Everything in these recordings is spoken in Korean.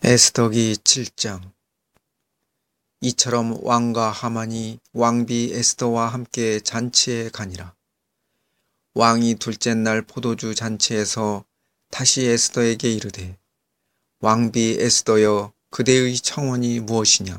에스더기 7장. 이처럼 왕과 하만이 왕비 에스더와 함께 잔치에 가니라. 왕이 둘째 날 포도주 잔치에서 다시 에스더에게 이르되, 왕비 에스더여, 그대의 청원이 무엇이냐?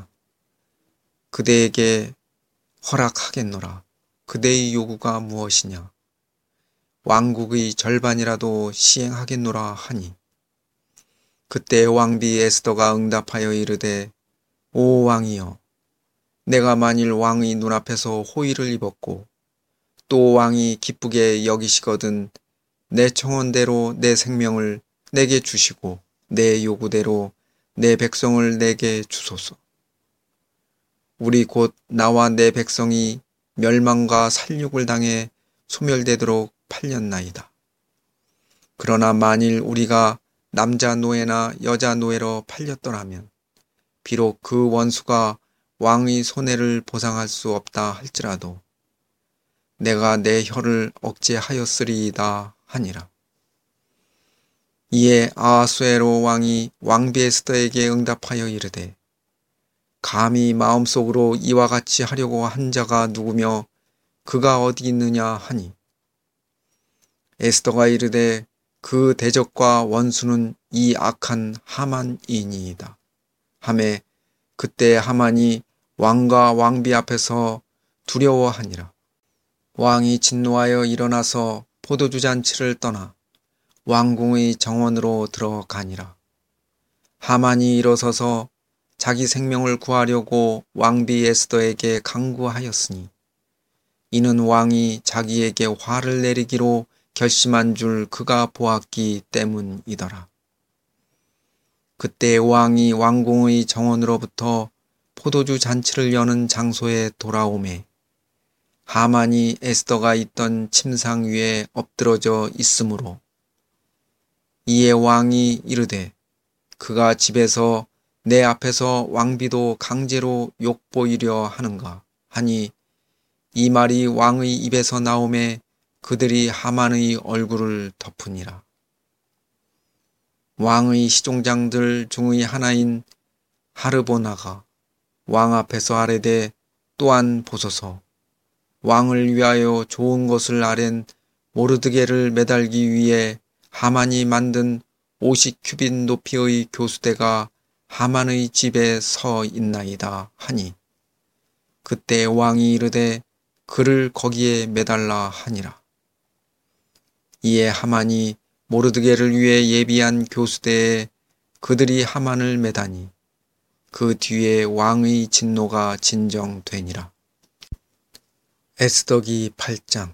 그대에게 허락하겠노라. 그대의 요구가 무엇이냐? 왕국의 절반이라도 시행하겠노라 하니, 그때 왕비 에스더가 응답하여 이르되, 오 왕이여, 내가 만일 왕의 눈앞에서 호의를 입었고 또 왕이 기쁘게 여기시거든 내 청원대로 내 생명을 내게 주시고 내 요구대로 내 백성을 내게 주소서. 우리 곧 나와 내 백성이 멸망과 살육을 당해 소멸되도록 팔렸나이다. 그러나 만일 우리가 남자 노예나 여자 노예로 팔렸더라면 비록 그 원수가 왕의 손해를 보상할 수 없다 할지라도 내가 내 혀를 억제하였으리이다 하니라. 이에 아하수에로 왕이 왕비 에스더에게 응답하여 이르되, 감히 마음속으로 이와 같이 하려고 한 자가 누구며 그가 어디 있느냐 하니, 에스더가 이르되 그 대적과 원수는 이 악한 하만이니이다 하매 그때 하만이 왕과 왕비 앞에서 두려워하니라. 왕이 진노하여 일어나서 포도주 잔치를 떠나 왕궁의 정원으로 들어가니라. 하만이 일어서서 자기 생명을 구하려고 왕비 에스더에게 강구하였으니 이는 왕이 자기에게 화를 내리기로 결심한 줄 그가 보았기 때문이더라. 그때 왕이 왕궁의 정원으로부터 포도주 잔치를 여는 장소에 돌아오매 하만이 에스더가 있던 침상 위에 엎드러져 있으므로 이에 왕이 이르되 그가 집에서 내 앞에서 왕비도 강제로 욕보이려 하는가 하니 이 말이 왕의 입에서 나오매 그들이 하만의 얼굴을 덮으니라. 왕의 시종장들 중의 하나인 하르보나가 왕 앞에서 아뢰되 또한 보소서, 왕을 위하여 좋은 것을 아랜 모르드게를 매달기 위해 하만이 만든 50규빗 높이의 교수대가 하만의 집에 서 있나이다 하니 그때 왕이 이르되 그를 거기에 매달라 하니라. 이에 하만이 모르드게를 위해 예비한 교수대에 그들이 하만을 매다니 그 뒤에 왕의 진노가 진정되니라. 에스더기 8장.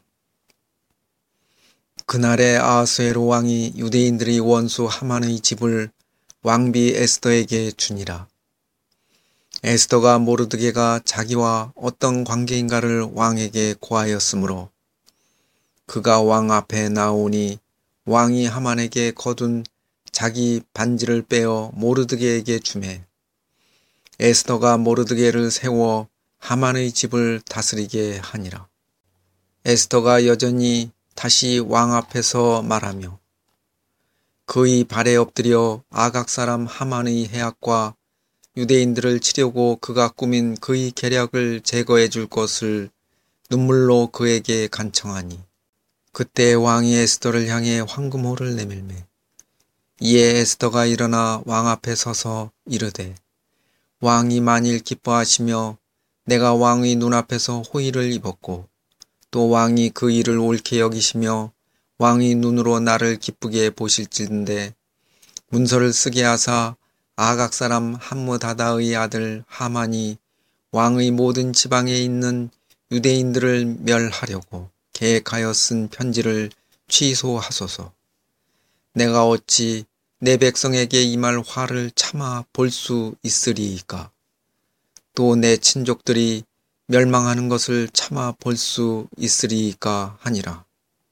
그날에 아하수에로 왕이 유대인들의 원수 하만의 집을 왕비 에스더에게 주니라. 에스더가 모르드게가 자기와 어떤 관계인가를 왕에게 고하였으므로 그가 왕 앞에 나오니 왕이 하만에게 거둔 자기 반지를 빼어 모르드게에게 주매 에스더가 모르드게를 세워 하만의 집을 다스리게 하니라. 에스더가 여전히 다시 왕 앞에서 말하며 그의 발에 엎드려 아각 사람 하만의 해악과 유대인들을 치려고 그가 꾸민 그의 계략을 제거해 줄 것을 눈물로 그에게 간청하니 그때 왕이 에스더를 향해 황금호를 내밀매 이에 에스더가 일어나 왕 앞에 서서 이르되 왕이 만일 기뻐하시며 내가 왕의 눈앞에서 호의를 입었고 또 왕이 그 일을 옳게 여기시며 왕의 눈으로 나를 기쁘게 보실진데 문서를 쓰게 하사 아각 사람 함므다다의 아들 하만이 왕의 모든 지방에 있는 유대인들을 멸하려고 계획하여 쓴 편지를 취소하소서. 내가 어찌 내 백성에게 임할 화를 참아 볼 수 있으리이까? 또 내 친족들이 멸망하는 것을 참아 볼 수 있으리이까 하니라.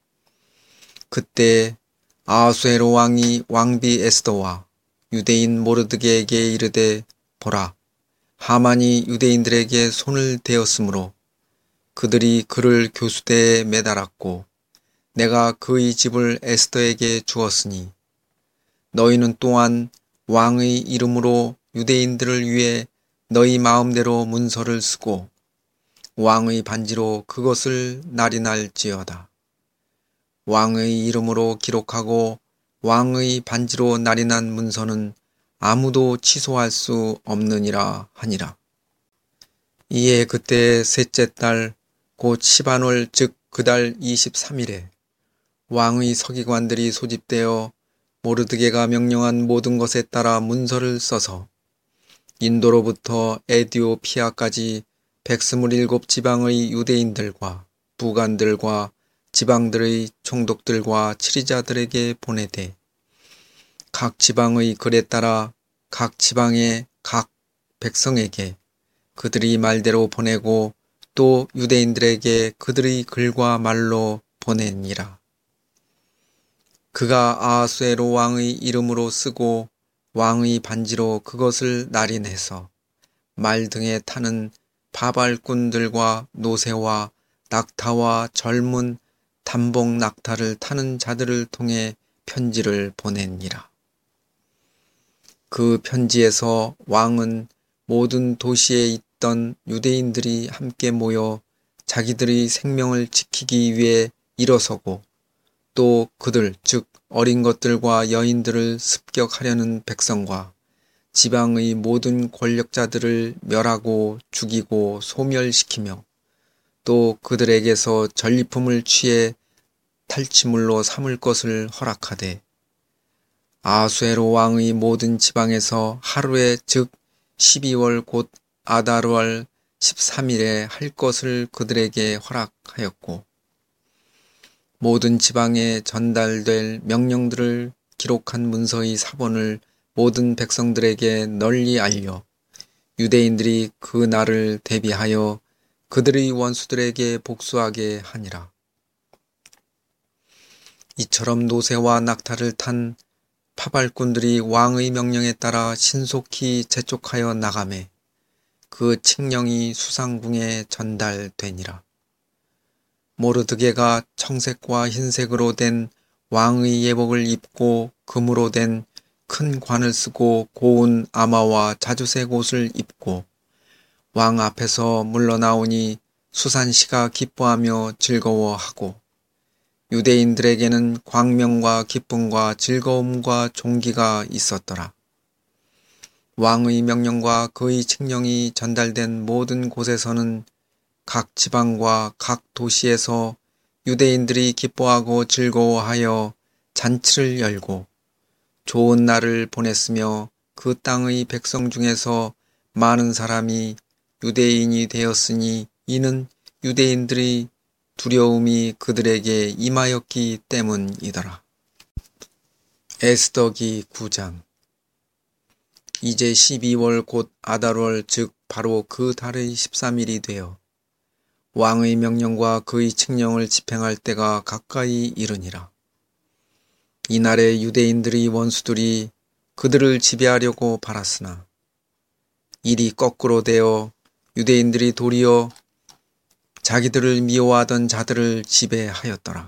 그때 아하수에로 왕이 왕비 에스더와 유대인 모르드게에게 이르되 보라, 하만이 유대인들에게 손을 대었으므로 그들이 그를 교수대에 매달았고 내가 그의 집을 에스더에게 주었으니 너희는 또한 왕의 이름으로 유대인들을 위해 너희 마음대로 문서를 쓰고 왕의 반지로 그것을 날인할지어다. 왕의 이름으로 기록하고 왕의 반지로 날인한 문서는 아무도 취소할 수 없느니라 하니라. 이에 그때 셋째 달 곧 시반월 즉 그달 23일에 왕의 서기관들이 소집되어 모르드게가 명령한 모든 것에 따라 문서를 써서 인도로부터 에디오피아까지 127지방의 유대인들과 부관들과 지방들의 총독들과 치리자들에게 보내되 각 지방의 글에 따라 각 지방의 각 백성에게 그들이 말대로 보내고 또 유대인들에게 그들의 글과 말로 보내니라. 그가 아하수에로 왕의 이름으로 쓰고 왕의 반지로 그것을 날인해서 말 등에 타는 바발꾼들과 노새와 낙타와 젊은 단복 낙타를 타는 자들을 통해 편지를 보내니라. 그 편지에서 왕은 모든 도시에 있던 유대인들이 함께 모여 자기들의 생명을 지키기 위해 일어서고 또 그들 즉 어린 것들과 여인들을 습격하려는 백성과 지방의 모든 권력자들을 멸하고 죽이고 소멸시키며 또 그들에게서 전리품을 취해 탈취물로 삼을 것을 허락하되 아하수에로 왕의 모든 지방에서 하루에 즉 12월 곧 아달월 13일에 할 것을 그들에게 허락하였고 모든 지방에 전달될 명령들을 기록한 문서의 사본을 모든 백성들에게 널리 알려 유대인들이 그 날을 대비하여 그들의 원수들에게 복수하게 하니라. 이처럼 노새와 낙타를 탄 파발꾼들이 왕의 명령에 따라 신속히 재촉하여 나가매 그 칙령이 수상궁에 전달되니라. 모르드게가 청색과 흰색으로 된 왕의 예복을 입고 금으로 된 큰 관을 쓰고 고운 아마와 자주색 옷을 입고 왕 앞에서 물러나오니 수산시가 기뻐하며 즐거워하고 유대인들에게는 광명과 기쁨과 즐거움과 존귀가 있었더라. 왕의 명령과 그의 칙령이 전달된 모든 곳에서는 각 지방과 각 도시에서 유대인들이 기뻐하고 즐거워하여 잔치를 열고 좋은 날을 보냈으며 그 땅의 백성 중에서 많은 사람이 유대인이 되었으니 이는 유대인들의 두려움이 그들에게 임하였기 때문이더라. 에스더기 9장. 이제 12월 곧 아달월 즉 바로 그 달의 13일이 되어 왕의 명령과 그의 칙령을 집행할 때가 가까이 이르니라. 이날에 유대인들의 원수들이 그들을 지배하려고 발았으나 일이 거꾸로 되어 유대인들이 도리어 자기들을 미워하던 자들을 지배하였더라.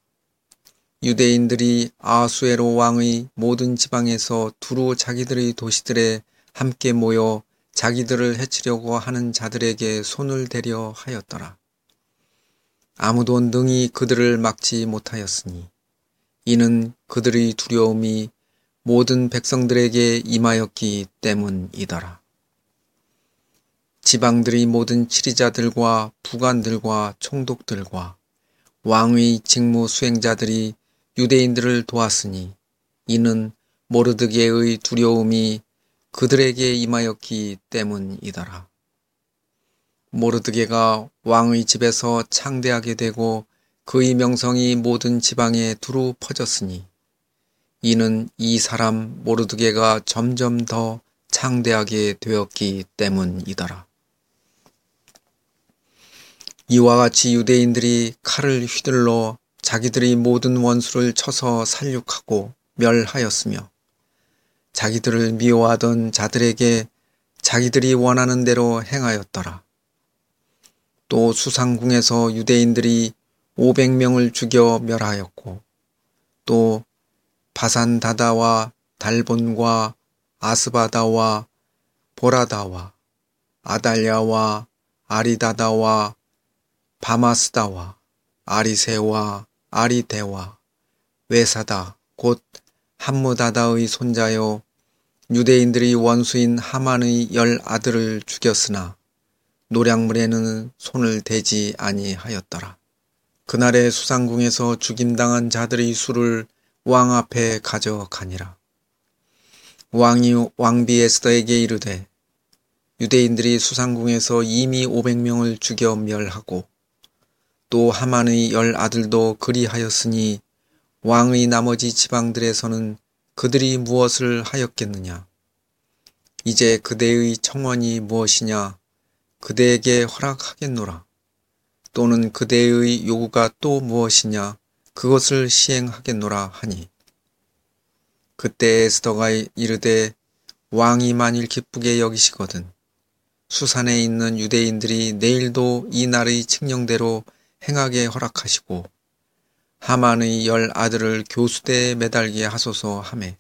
유대인들이 아하수에로 왕의 모든 지방에서 두루 자기들의 도시들에 함께 모여 자기들을 해치려고 하는 자들에게 손을 대려 하였더라. 아무도 능히 그들을 막지 못하였으니 이는 그들의 두려움이 모든 백성들에게 임하였기 때문이더라. 지방들의 모든 치리자들과 부관들과 총독들과 왕의 직무 수행자들이 유대인들을 도왔으니 이는 모르드게의 두려움이 그들에게 임하였기 때문이더라. 모르드게가 왕의 집에서 창대하게 되고 그의 명성이 모든 지방에 두루 퍼졌으니 이는 이 사람 모르드게가 점점 더 창대하게 되었기 때문이더라. 이와 같이 유대인들이 칼을 휘둘러 자기들의 모든 원수를 쳐서 살육하고 멸하였으며 자기들을 미워하던 자들에게 자기들이 원하는 대로 행하였더라. 또 수상궁에서 유대인들이 500명을 죽여 멸하였고 또 바산다다와 달본과 아스바다와 보라다와 아달랴와 아리다다와 바마스다와 아리세와 아리대와 외사다 곧 함무다다의 손자여 유대인들이 원수인 하만의 10아들을 죽였으나 노략물에는 손을 대지 아니하였더라. 그날의 수상궁에서 죽임당한 자들의 수를 왕 앞에 가져가니라. 왕이 왕비 에스더에게 이르되 유대인들이 수상궁에서 이미 500명을 죽여 멸하고 또 하만의 10아들도 그리하였으니 왕의 나머지 지방들에서는 그들이 무엇을 하였겠느냐? 이제 그대의 청원이 무엇이냐? 그대에게 허락하겠노라. 또는 그대의 요구가 또 무엇이냐? 그것을 시행하겠노라 하니. 그때 에스더가 이르되 왕이 만일 기쁘게 여기시거든 수산에 있는 유대인들이 내일도 이 날의 칙령대로 행하게 허락하시고 하만의 10아들을 교수대에 매달게 하소서 하매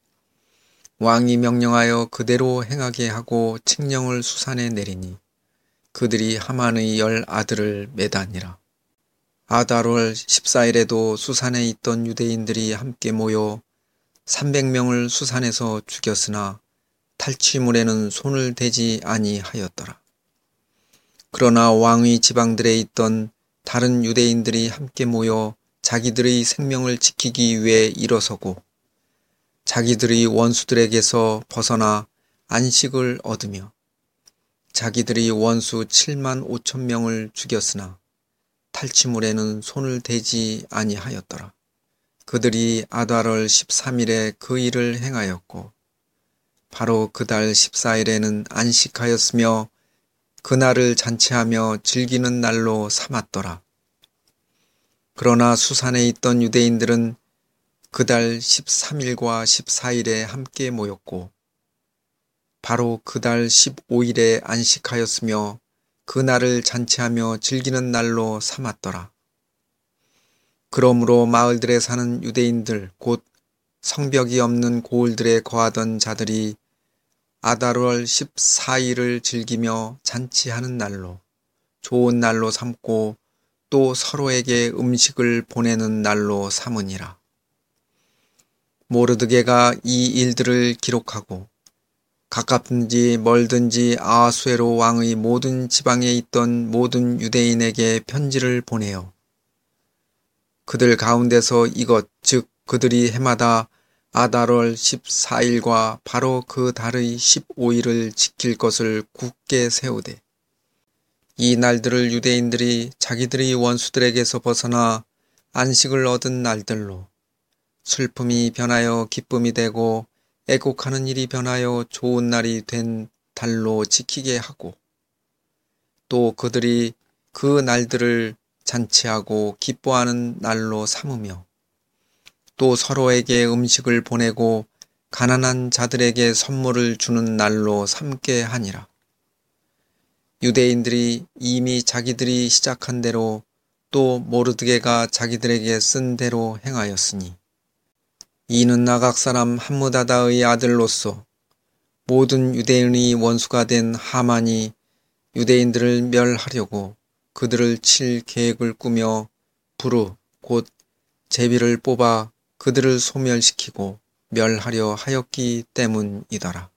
왕이 명령하여 그대로 행하게 하고 칙령을 수산에 내리니 그들이 하만의 10아들을 매다니라. 아달월 14일에도 수산에 있던 유대인들이 함께 모여 300명을 수산에서 죽였으나 탈취물에는 손을 대지 아니하였더라. 그러나 왕의 지방들에 있던 다른 유대인들이 함께 모여 자기들의 생명을 지키기 위해 일어서고 자기들의 원수들에게서 벗어나 안식을 얻으며 자기들의 원수 7만 5천 명을 죽였으나 탈취물에는 손을 대지 아니하였더라. 그들이 아달월 13일에 그 일을 행하였고 바로 그 달 14일에는 안식하였으며 그날을 잔치하며 즐기는 날로 삼았더라. 그러나 수산에 있던 유대인들은 그 달 13일과 14일에 함께 모였고 바로 그 달 15일에 안식하였으며 그날을 잔치하며 즐기는 날로 삼았더라. 그러므로 마을들에 사는 유대인들 곧 성벽이 없는 고을들에 거하던 자들이 아달월 14일을 즐기며 잔치하는 날로 좋은 날로 삼고 또 서로에게 음식을 보내는 날로 삼으니라. 모르드게가 이 일들을 기록하고 가깝든지 멀든지 아하수에로 왕의 모든 지방에 있던 모든 유대인에게 편지를 보내어 그들 가운데서 이것 즉 그들이 해마다 아달월 14일과 바로 그 달의 15일을 지킬 것을 굳게 세우되 이 날들을 유대인들이 자기들의 원수들에게서 벗어나 안식을 얻은 날들로 슬픔이 변하여 기쁨이 되고 애곡하는 일이 변하여 좋은 날이 된 달로 지키게 하고 또 그들이 그 날들을 잔치하고 기뻐하는 날로 삼으며 또 서로에게 음식을 보내고 가난한 자들에게 선물을 주는 날로 삼게 하니라. 유대인들이 이미 자기들이 시작한 대로 또 모르드게가 자기들에게 쓴 대로 행하였으니 이는 아각 사람 함무다다의 아들로서 모든 유대인의 원수가 된 하만이 유대인들을 멸하려고 그들을 칠 계획을 꾸며 부르 곧 제비를 뽑아 그들을 소멸시키고 멸하려 하였기 때문이더라.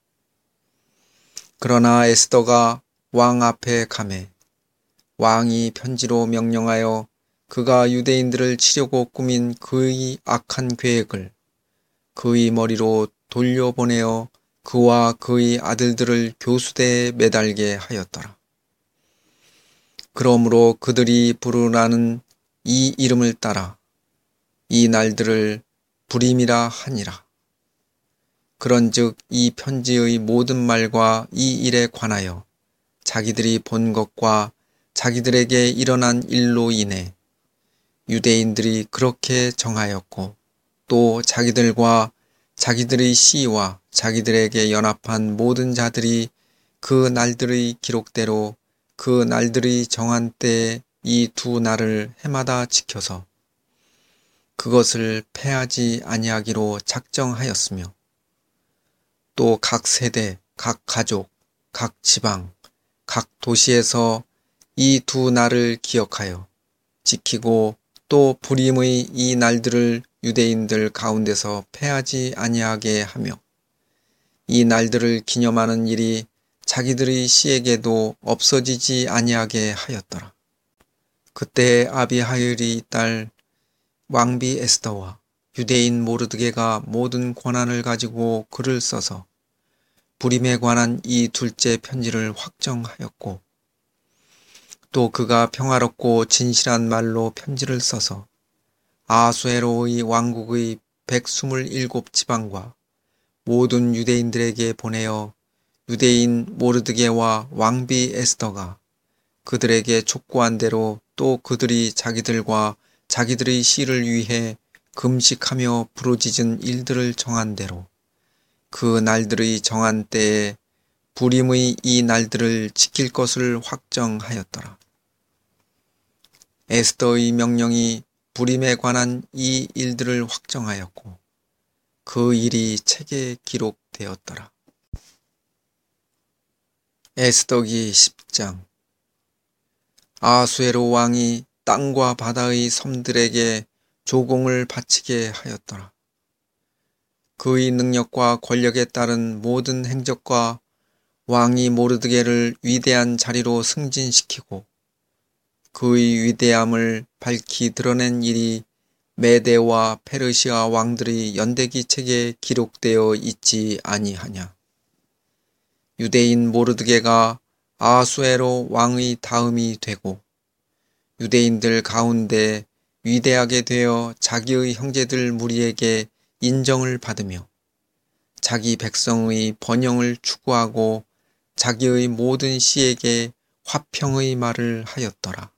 그러나 에스더가 왕 앞에 가매 왕이 편지로 명령하여 그가 유대인들을 치려고 꾸민 그의 악한 계획을 그의 머리로 돌려보내어 그와 그의 아들들을 교수대에 매달게 하였더라. 그러므로 그들이 부르라는 이 이름을 따라 이 날들을 불임이라 하니라. 그런즉 이 편지의 모든 말과 이 일에 관하여 자기들이 본 것과 자기들에게 일어난 일로 인해 유대인들이 그렇게 정하였고 또 자기들과 자기들의 씨와 자기들에게 연합한 모든 자들이 그 날들의 기록대로 그 날들의 정한 때에 이 두 날을 해마다 지켜서 그것을 패하지 아니하기로 작정하였으며 또 각 세대, 각 가족, 각 지방, 각 도시에서 이 두 날을 기억하여 지키고 또 불임의 이 날들을 유대인들 가운데서 패하지 아니하게 하며 이 날들을 기념하는 일이 자기들의 시에게도 없어지지 아니하게 하였더라. 그때 아비하일의 딸 왕비 에스더와 유대인 모르드게가 모든 권한을 가지고 글을 써서 불임에 관한 이 둘째 편지를 확정하였고 또 그가 평화롭고 진실한 말로 편지를 써서 아수에로의 왕국의 127지방과 모든 유대인들에게 보내어 유대인 모르드게와 왕비 에스더가 그들에게 촉구한 대로 또 그들이 자기들과 자기들의 시를 위해 금식하며 부르짖은 일들을 정한 대로 그 날들의 정한 때에 불임의 이 날들을 지킬 것을 확정하였더라. 에스더의 명령이 불임에 관한 이 일들을 확정하였고 그 일이 책에 기록되었더라. 에스더기 10장. 아수에로 왕이 땅과 바다의 섬들에게 조공을 바치게 하였더라. 그의 능력과 권력에 따른 모든 행적과 왕이 모르드게를 위대한 자리로 승진시키고 그의 위대함을 밝히 드러낸 일이 메데와 페르시아 왕들의 연대기 책에 기록되어 있지 아니하냐. 유대인 모르드게가 아수에로 왕의 다음이 되고 유대인들 가운데 위대하게 되어 자기의 형제들 무리에게 인정을 받으며 자기 백성의 번영을 추구하고 자기의 모든 시에게 화평의 말을 하였더라.